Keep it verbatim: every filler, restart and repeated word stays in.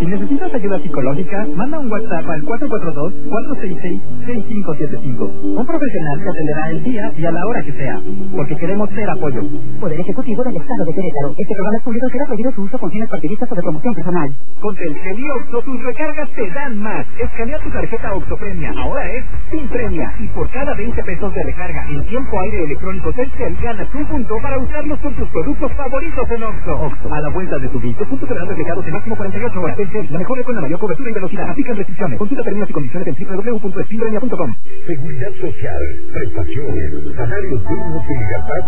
Si necesitas ayuda psicológica, manda un WhatsApp al cuatro cuatro dos, cuatro seis seis, seis cinco siete cinco. Un profesional te atenderá el día y a la hora que sea, porque queremos ser apoyo. Poder Ejecutivo del Estado de Querétaro. Este programa es público y será prohibido su uso con fines partidistas o de promoción personal. Con Telcel y Oxxo, tus recargas te dan más. Escanea tu tarjeta Oxxo Premia. Ahora es sin premia. Y por cada veinte pesos de recarga en tiempo aire electrónico Telcel, ganas un punto para usarlos con tus productos favoritos en Oxxo. Oxxo, a la vuelta de tu vida. Puntos serán reflejados en máximo cuarenta y ocho horas. Telcel, la mejor red con la mayor cobertura y velocidad. Aplican restricciones. Consulta términos y condiciones en doble u doble u doble u punto espinpremia punto com. Seguridad social, prestaciones, salarios dignos y libertad